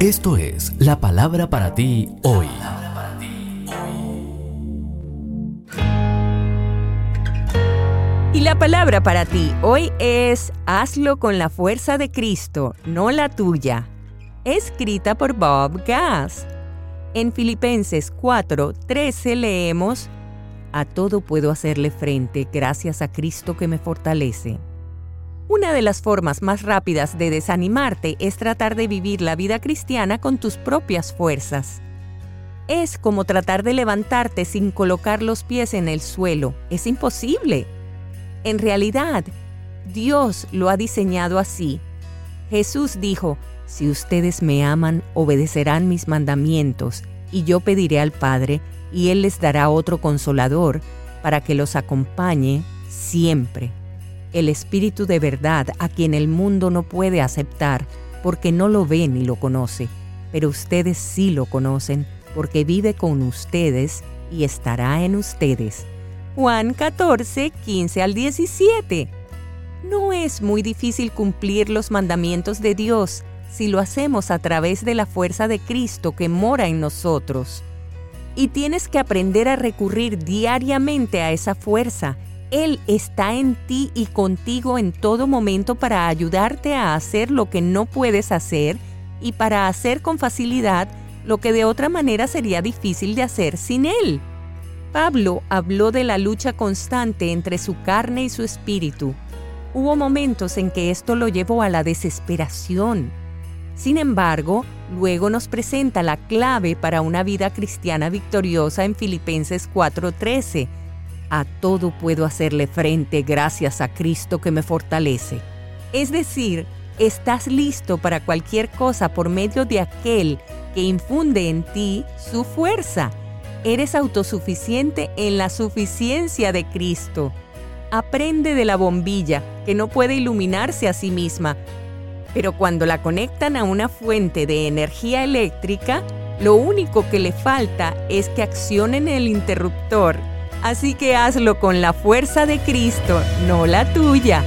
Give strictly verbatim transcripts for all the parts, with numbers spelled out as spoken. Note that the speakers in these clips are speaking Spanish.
Esto es la palabra para ti hoy. Y la palabra para ti hoy es: hazlo con la fuerza de Cristo, no la tuya. Escrita por Bob Gass. En Filipenses cuatro trece leemos: a todo puedo hacerle frente gracias a Cristo que me fortalece. Una de las formas más rápidas de desanimarte es tratar de vivir la vida cristiana con tus propias fuerzas. Es como tratar de levantarte sin colocar los pies en el suelo. Es imposible. En realidad, Dios lo ha diseñado así. Jesús dijo: si ustedes me aman, obedecerán mis mandamientos, y yo pediré al Padre, y Él les dará otro consolador, para que los acompañe siempre. El Espíritu de verdad, a quien el mundo no puede aceptar, porque no lo ve ni lo conoce, pero ustedes sí lo conocen, porque vive con ustedes y estará en ustedes. Juan catorce, quince al diecisiete. No es muy difícil cumplir los mandamientos de Dios si lo hacemos a través de la fuerza de Cristo que mora en nosotros. Y tienes que aprender a recurrir diariamente a esa fuerza. Él está en ti y contigo en todo momento para ayudarte a hacer lo que no puedes hacer y para hacer con facilidad lo que de otra manera sería difícil de hacer sin Él. Pablo habló de la lucha constante entre su carne y su espíritu. Hubo momentos en que esto lo llevó a la desesperación. Sin embargo, luego nos presenta la clave para una vida cristiana victoriosa en Filipenses cuatro trece. A todo puedo hacerle frente gracias a Cristo que me fortalece. Es decir, estás listo para cualquier cosa por medio de aquel que infunde en ti su fuerza. Eres autosuficiente en la suficiencia de Cristo. Aprende de la bombilla, que no puede iluminarse a sí misma, pero cuando la conectan a una fuente de energía eléctrica, lo único que le falta es que accionen el interruptor. Así que hazlo con la fuerza de Cristo, no la tuya.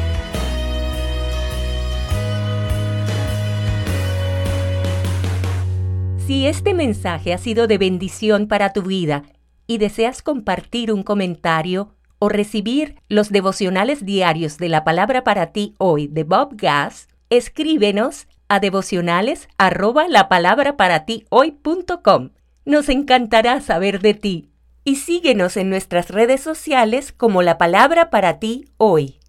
Si este mensaje ha sido de bendición para tu vida y deseas compartir un comentario o recibir los devocionales diarios de la palabra para ti hoy de Bob Gass, escríbenos a devocionales arroba la palabra para ti hoy punto com. Nos encantará saber de ti. Y síguenos en nuestras redes sociales como La Palabra para ti hoy.